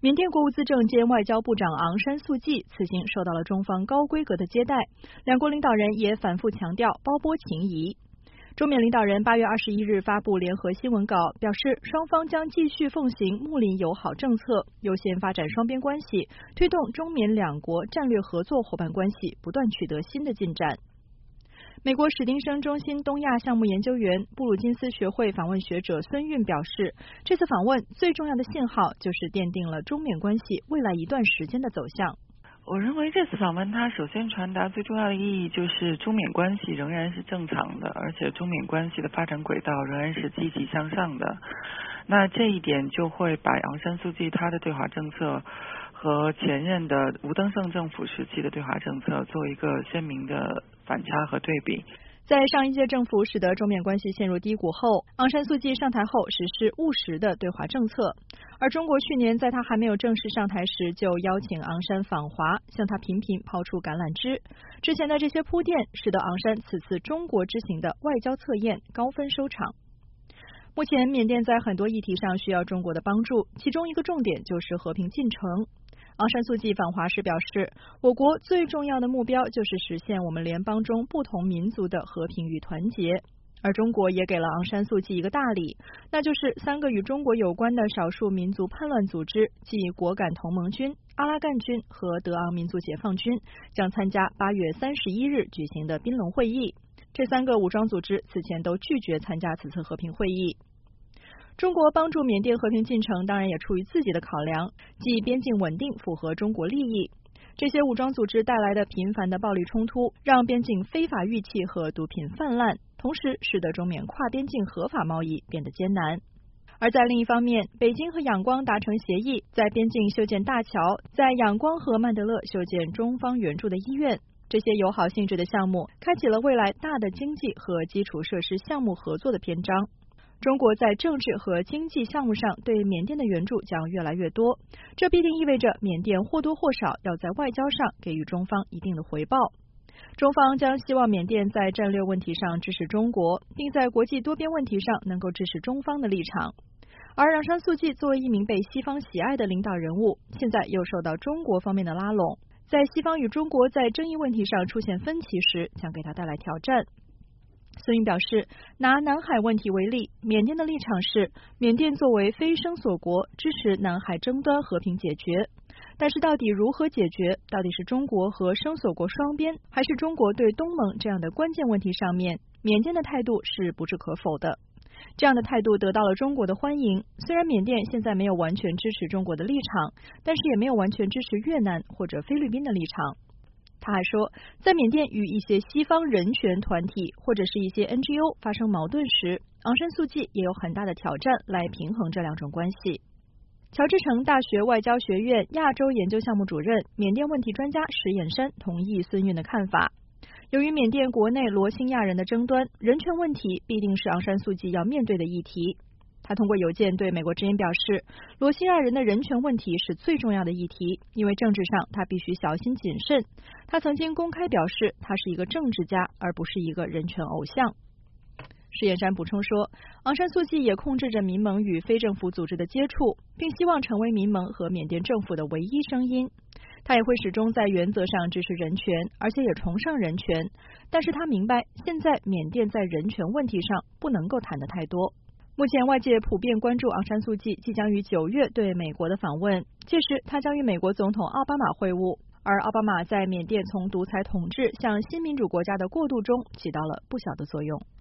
缅甸国务资政兼外交部长昂山素季此行受到了中方高规格的接待，两国领导人也反复强调胞波情谊。中缅领导人8月21日发布联合新闻稿，表示双方将继续奉行睦邻友好政策，优先发展双边关系，推动中缅两国战略合作伙伴关系不断取得新的进展。美国史丁生中心东亚项目研究员、布鲁金斯学会访问学者孙运表示，这次访问最重要的信号就是奠定了中缅关系未来一段时间的走向。 我认为这次访问它首先传达最重要的意义就是中缅关系仍然是正常的，而且中缅关系的发展轨道仍然是积极向上的。那这一点就会把昂山素季他的对华政策和前任的吴登盛政府时期的对华政策做一个鲜明的反差和对比。 在上一届政府使得中缅关系陷入低谷后，昂山素季上台后实施务实的对华政策，而中国去年在他还没有正式上台时就邀请昂山访华，向他频频抛出橄榄枝。之前的这些铺垫使得昂山此次中国之行的外交测验高分收场。目前缅甸在很多议题上需要中国的帮助，其中一个重点就是和平进程。昂山素季访华时表示，我国最重要的目标就是实现我们联邦中不同民族的和平与团结，而中国也给了昂山素季一个大礼，那就是3个与中国有关的少数民族叛乱组织，即果敢同盟军、阿拉干军和德昂民族解放军，将参加8月31日举行的宾隆会议。这3个武装组织此前都拒绝参加此次和平会议。中国帮助缅甸和平进程当然也出于自己的考量，即边境稳定符合中国利益。这些武装组织带来的频繁的暴力冲突，让边境非法玉器和毒品泛滥，同时使得中缅跨边境合法贸易变得艰难。而在另一方面，北京和仰光达成协议，在边境修建大桥，在仰光和曼德勒修建中方援助的医院。这些友好性质的项目开启了未来大的经济和基础设施项目合作的篇章。中国在政治和经济项目上对缅甸的援助将越来越多，这必定意味着缅甸或多或少要在外交上给予中方一定的回报。中方将希望缅甸在战略问题上支持中国，并在国际多边问题上能够支持中方的立场。而昂山素季作为一名被西方喜爱的领导人物，现在又受到中国方面的拉拢，在西方与中国在争议问题上出现分歧时，将给他带来挑战。孙运表示，拿南海问题为例，缅甸的立场是，缅甸作为非声索国，支持南海争端和平解决。但是到底如何解决，到底是中国和声索国双边，还是中国对东盟这样的关键问题上面，缅甸的态度是不置可否的。这样的态度得到了中国的欢迎，虽然缅甸现在没有完全支持中国的立场，但是也没有完全支持越南或者菲律宾的立场。他还说，在缅甸与一些西方人权团体或者是一些 NGO 发生矛盾时，昂山素季也有很大的挑战来平衡这两种关系。乔治城大学外交学院亚洲研究项目主任、缅甸问题专家石眼山同意孙运的看法。由于缅甸国内罗兴亚人的争端，人权问题必定是昂山素季要面对的议题。他通过邮件对美国之音表示，罗兴亚人的人权问题是最重要的议题，因为政治上他必须小心谨慎。他曾经公开表示，他是一个政治家，而不是一个人权偶像。石眼山补充说，昂山素季也控制着民盟与非政府组织的接触，并希望成为民盟和缅甸政府的唯一声音。他也会始终在原则上支持人权，而且也崇尚人权。但是他明白，现在缅甸在人权问题上不能够谈得太多。目前外界普遍关注昂山素季即将于9月对美国的访问，届时他将与美国总统奥巴马会晤，而奥巴马在缅甸从独裁统治向新民主国家的过渡中起到了不小的作用。